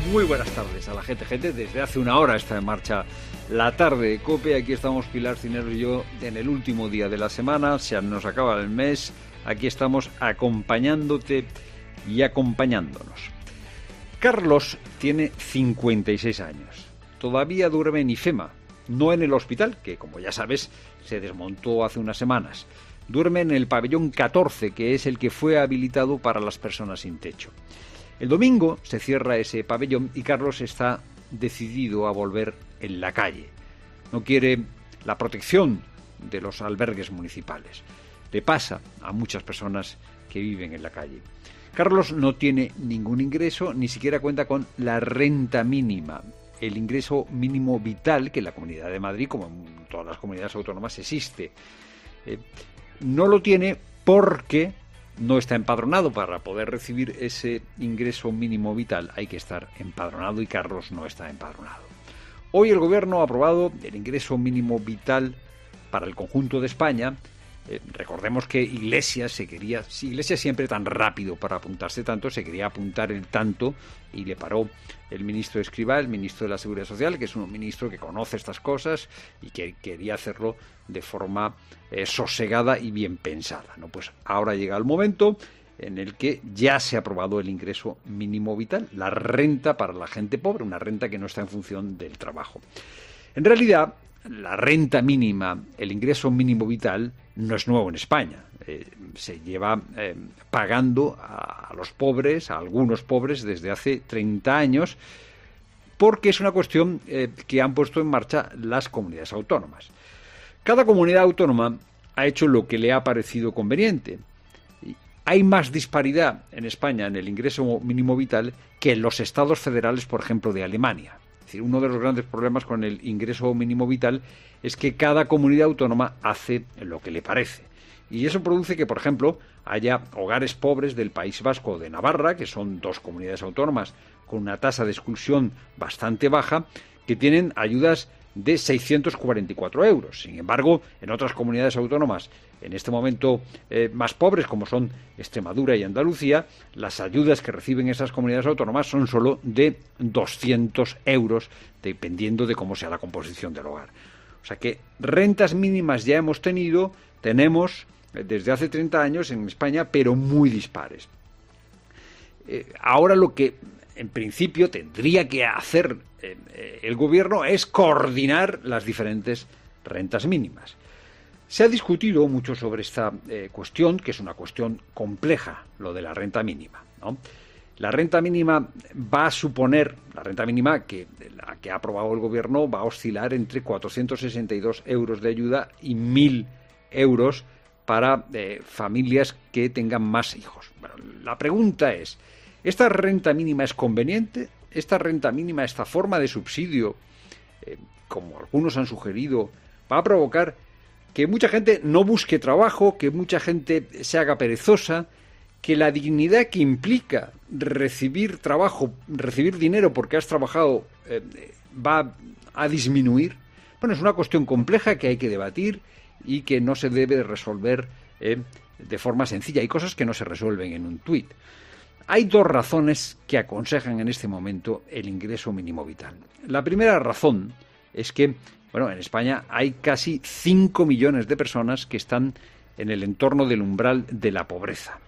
Muy buenas tardes a la gente. Desde hace una hora está en marcha la tarde de COPE. Aquí estamos Pilar Cinero y yo en el último día de la semana. Se nos acaba el mes. Aquí estamos acompañándote y acompañándonos. Carlos tiene 56 años. Todavía duerme en IFEMA, no en el hospital, que como ya sabes se desmontó hace unas semanas. Duerme en el pabellón 14, que es el que fue habilitado para las personas sin techo. El domingo se cierra ese pabellón y Carlos está decidido a volver en la calle. No quiere la protección de los albergues municipales. Le pasa a muchas personas que viven en la calle. Carlos no tiene ningún ingreso, ni siquiera cuenta con la renta mínima, el ingreso mínimo vital que en la Comunidad de Madrid, como en todas las comunidades autónomas, existe. No lo tiene porque no está empadronado. Para poder recibir ese ingreso mínimo vital hay que estar empadronado y Carlos no está empadronado. Hoy el Gobierno ha aprobado el ingreso mínimo vital para el conjunto de España. Recordemos que Iglesias siempre tan rápido para apuntarse tanto, se quería apuntar el tanto y le paró el ministro Escrivá, el ministro de la Seguridad Social, que es un ministro que conoce estas cosas y que quería hacerlo de forma sosegada y bien pensada, ¿no? Pues ahora llega el momento en el que ya se ha aprobado el ingreso mínimo vital, la renta para la gente pobre, una renta que no está en función del trabajo. En realidad, la renta mínima, el ingreso mínimo vital, no es nuevo en España. Se lleva pagando a los pobres, a algunos pobres, desde hace 30 años, porque es una cuestión que han puesto en marcha las comunidades autónomas. Cada comunidad autónoma ha hecho lo que le ha parecido conveniente. Hay más disparidad en España en el ingreso mínimo vital que en los estados federales, por ejemplo, de Alemania. Es decir, uno de los grandes problemas con el ingreso mínimo vital es que cada comunidad autónoma hace lo que le parece. Y eso produce que, por ejemplo, haya hogares pobres del País Vasco o de Navarra, que son dos comunidades autónomas con una tasa de exclusión bastante baja, que tienen ayudas de 644 euros. Sin embargo, en otras comunidades autónomas, en este momento más pobres, como son Extremadura y Andalucía, las ayudas que reciben esas comunidades autónomas son solo de 200 euros, dependiendo de cómo sea la composición del hogar. O sea que rentas mínimas ya tenemos desde hace 30 años en España, pero muy dispares. Ahora lo que en principio tendría que hacer el Gobierno es coordinar las diferentes rentas mínimas. Se ha discutido mucho sobre esta cuestión, que es una cuestión compleja, lo de la renta mínima, ¿no? La renta mínima va a suponer, la renta mínima la que ha aprobado el Gobierno va a oscilar entre 462 euros de ayuda y 1.000 euros para familias que tengan más hijos. Bueno, la pregunta es, ¿esta renta mínima es conveniente? ¿Esta renta mínima, esta forma de subsidio, como algunos han sugerido, va a provocar que mucha gente no busque trabajo, que mucha gente se haga perezosa, que la dignidad que implica recibir trabajo, recibir dinero porque has trabajado, va a disminuir? Bueno, es una cuestión compleja que hay que debatir y que no se debe resolver de forma sencilla. Hay cosas que no se resuelven en un tuit. Hay dos razones que aconsejan en este momento el ingreso mínimo vital. La primera razón es que, en España hay casi 5 millones de personas que están en el entorno del umbral de la pobreza.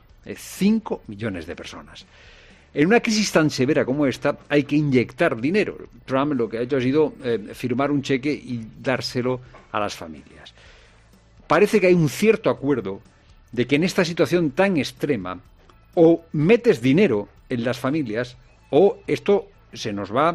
5 millones de personas. En una crisis tan severa como esta hay que inyectar dinero. Trump lo que ha hecho ha sido firmar un cheque y dárselo a las familias. Parece que hay un cierto acuerdo de que en esta situación tan extrema o metes dinero en las familias o esto se nos va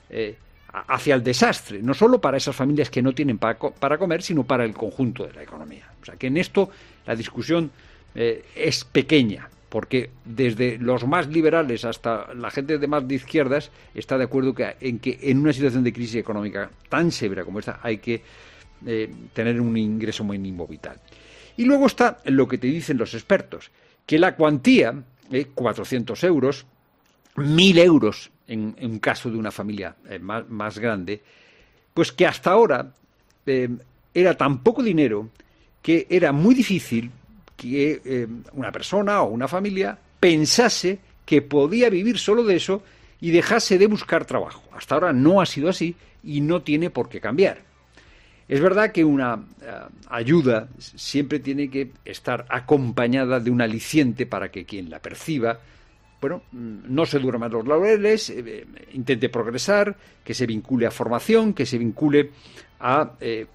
hacia el desastre, no solo para esas familias que no tienen para comer, sino para el conjunto de la economía. O sea que en esto la discusión es pequeña, porque desde los más liberales hasta la gente de más de izquierdas está de acuerdo en que en una situación de crisis económica tan severa como esta hay que tener un ingreso mínimo vital. Y luego está lo que te dicen los expertos, que la cuantía, 400 euros, 1.000 euros en un caso de una familia más grande, pues que hasta ahora era tan poco dinero que era muy difícil que una persona o una familia pensase que podía vivir solo de eso y dejase de buscar trabajo. Hasta ahora no ha sido así y no tiene por qué cambiar. Es verdad que una ayuda siempre tiene que estar acompañada de un aliciente para que quien la perciba, bueno, no se duerma los laureles, intente progresar, que se vincule a formación, que se vincule a,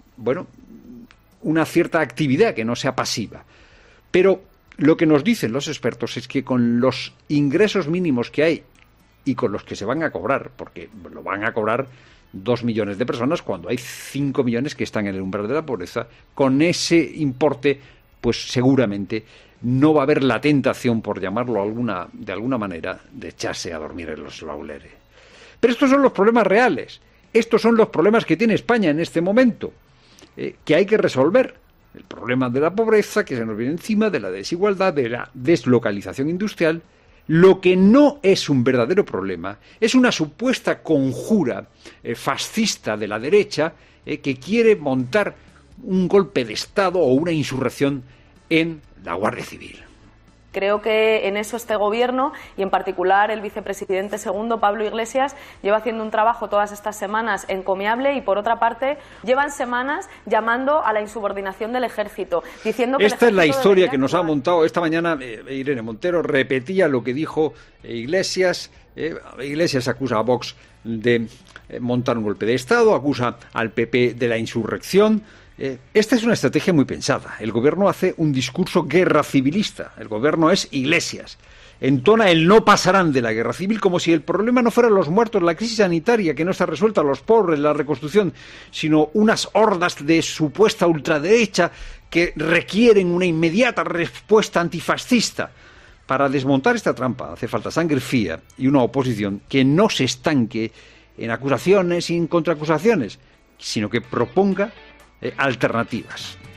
una cierta actividad que no sea pasiva. Pero lo que nos dicen los expertos es que con los ingresos mínimos que hay y con los que se van a cobrar, porque lo van a cobrar 2 millones de personas cuando hay 5 millones que están en el umbral de la pobreza, con ese importe, pues seguramente no va a haber la tentación, por llamarlo de alguna manera, de echarse a dormir en los laureles. Pero estos son los problemas reales, estos son los problemas que tiene España en este momento, que hay que resolver. El problema de la pobreza que se nos viene encima, de la desigualdad, de la deslocalización industrial. Lo que no es un verdadero problema es una supuesta conjura fascista de la derecha que quiere montar un golpe de Estado o una insurrección en la Guardia Civil. Creo que en eso este Gobierno, y en particular el vicepresidente segundo, Pablo Iglesias, lleva haciendo un trabajo todas estas semanas encomiable y, por otra parte, llevan semanas llamando a la insubordinación del Ejército, diciendo que esta es la historia que nos ha montado esta mañana. Irene Montero repetía lo que dijo Iglesias. Iglesias acusa a Vox de montar un golpe de Estado, acusa al PP de la insurrección. Esta es una estrategia muy pensada. El gobierno hace un discurso guerra civilista. El gobierno es Iglesias. Entona el no pasarán de la guerra civil como si el problema no fueran los muertos, la crisis sanitaria que no está resuelta, los pobres, la reconstrucción, sino unas hordas de supuesta ultraderecha que requieren una inmediata respuesta antifascista. Para desmontar esta trampa hace falta sangre fría y una oposición que no se estanque en acusaciones y en contraacusaciones, sino que proponga alternativas.